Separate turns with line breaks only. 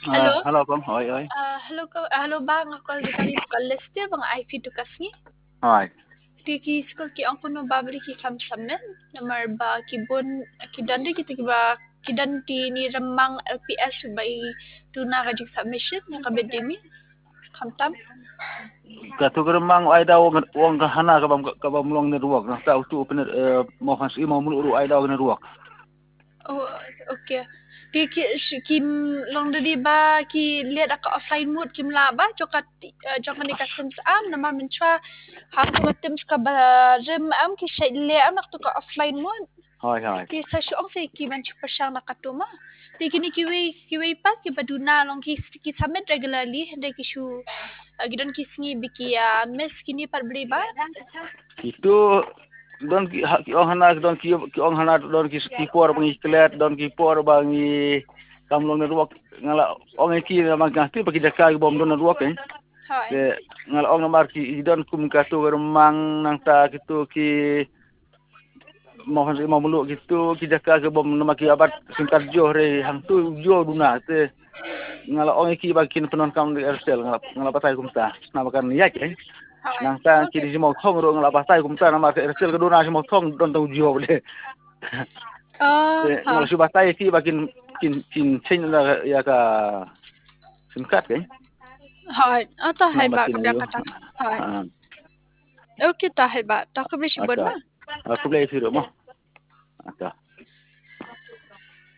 Halo?
Halo Kong, oi oi.
Halo ko halo ba nga call di kami bukalis ti bang IP to kasni.
Oi.
Ti ki school ki ang kuno babli ki kam samen namar ba kibun kidan di kita kiba kidan ti ni remang LPS by tuna ka submission nga kabedimi kamtam.
Katugeremang ai daw wong hana ka bam long ne ruak na tau tu pener mo has i mo mulu ai daw ne ruak.
Oh, okay. Ti kim long di ba ki lihat aka offline mode kim la ba jokat ni kasens am nama menchwa ham ko tems ka ba rem am ki shay le am nak to ka offline mode.
Hoi.
Ti sa syong say ki man chupa syang nakatuma. Ti kini kiwi pa ki baduna long ki submit regularly hende ki shu gidon ki sngi biki miss kini par beli ba.
Itu don ki ong hana don ki ong hana don ki por bangi klet don ki por bangi kam long ne ruak ngala ong ki na magati pagi jaka bom don ne ruak
Hoy.
ke ngala ong namar ki don kum katugeremang nang ta gitu ki mohon si mamulu gitu kita ka bom nama ki abat singkat jo re hang tu jo duna te ngala ong ki bakin penon kam di ersel ngala patai kumta nama kan ya ke
Hoy.
nang ta ki
Okay.
di mo thong ro ngala patai kumta nama ke ersel ke duna si mo thong don tu jo le
Oh,
te ngala si patai ki bakin kin chen na ya ka singkat ke
Hoy. Ata hay
nama
ba
kin
kabya
yo
kata. Hoy.
ha
Okay ta hay ba. Ta kabya shi bon
ata
ma.
aku boleh siru mo ata